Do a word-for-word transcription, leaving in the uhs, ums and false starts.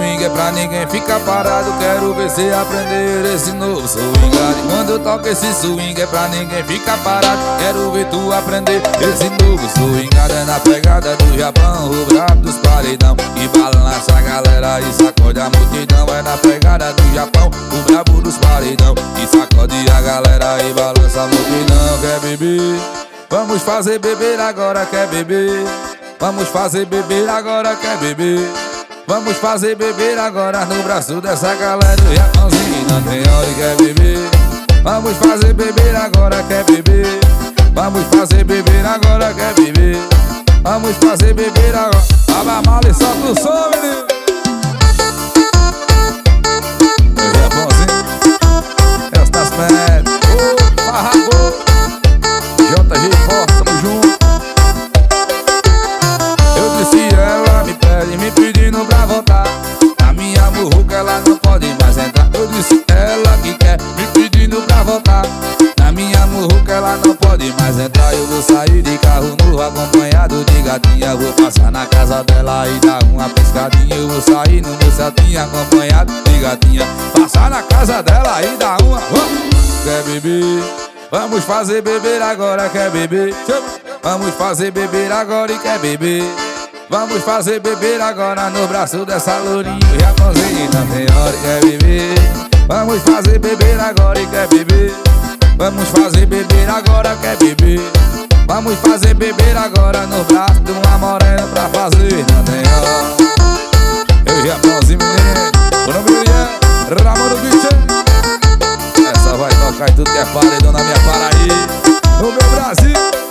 swing é pra ninguém ficar parado. Quero ver cê aprender esse novo swingado. Quando eu toco esse swing é pra ninguém ficar parado. Quero ver tu aprender esse novo swingado. É na pegada do Japão, o brabo dos paredão, e balança a galera e sacode a multidão. É na pegada do Japão, o brabo dos paredão, e sacode a galera e balança a multidão. Quer beber? Vamos fazer beber agora, quer beber? Vamos fazer beber agora, quer beber? Vamos fazer beber agora no braço dessa galera do Japãozinho. Não tem hora e quer beber? Vamos fazer beber agora, quer beber? Vamos fazer beber agora, quer beber? Vamos fazer beber agora. Abre a mala e solta o som, menino. Meu Japãozinho, estas médias, ô, farragô, J G Forte, tamo junto. Eu disse, ela me pede, me pedindo pra voltar. Na minha murruca ela não pode mais entrar. Eu disse, ela que quer, me pedindo pra voltar. Na minha murruca ela não pode mais entrar. Eu vou sair de carro novo acompanhado de gatinha. Vou passar na casa dela e dar uma pescadinha. Eu vou sair no meu cetinho acompanhado de gatinha. Passar na casa dela e dar uma... Quer beber? Vamos fazer beber agora, quer beber? Vamos fazer beber agora e quer beber? Vamos fazer beber agora no braço dessa lourinha. Japãozinho, não tem hora e quer beber? Vamos fazer beber agora e quer beber? Vamos fazer beber agora, quer beber? Vamos fazer beber agora no braço de uma morena pra fazer, não tem hora. Eu, Japãozinho, menino, o nome é Ramon do Bicho. Essa vai tocar em tudo que é paredão na minha Paraíba, no meu Brasil.